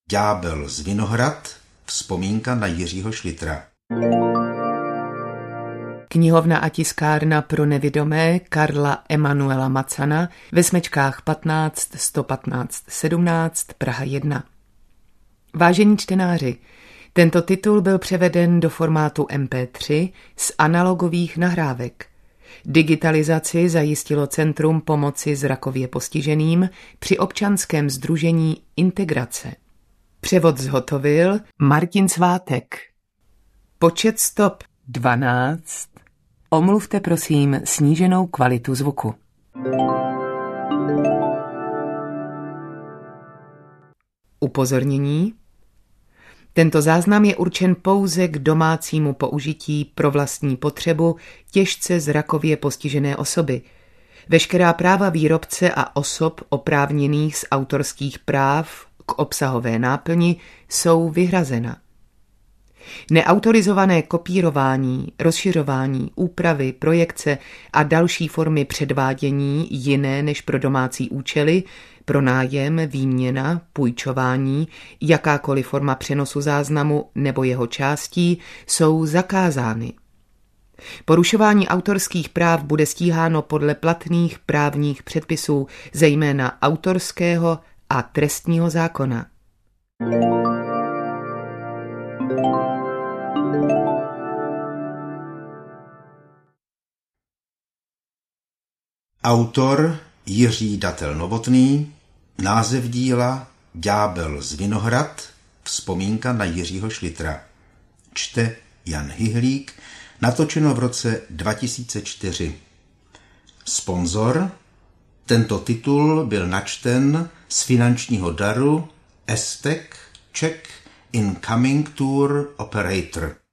Ďábel z Vinohrad, vzpomínka na Jiřího Šlitra. Knihovna a tiskárna pro nevidomé Karla Emanuela Macana ve Smečkách 15 115 17 Praha 1. Vážení čtenáři, tento titul byl převeden do formátu MP3 z analogových nahrávek. Digitalizaci zajistilo Centrum pomoci zrakově postiženým při občanském sdružení Integrace. Převod zhotovil Martin Svátek. Počet stop 12. Omluvte prosím sníženou kvalitu zvuku. Upozornění. Tento záznam je určen pouze k domácímu použití pro vlastní potřebu těžce zrakově postižené osoby. Veškerá práva výrobce a osob oprávněných z autorských práv k obsahové náplni jsou vyhrazena. Neautorizované kopírování, rozšiřování, úpravy, projekce a další formy předvádění jiné než pro domácí účely, pronájem, výměna, půjčování, jakákoliv forma přenosu záznamu nebo jeho částí jsou zakázány. Porušování autorských práv bude stíháno podle platných právních předpisů, zejména autorského a trestního zákona. Autor Jiří Datel Novotný, název díla Ďábel z Vinohrad, vzpomínka na Jiřího Šlitra. Čte Jan Hyhlík, natočeno v roce 2004. Sponzor. Tento titul byl načten z finančního daru Estek Czech Incoming Tour Operator.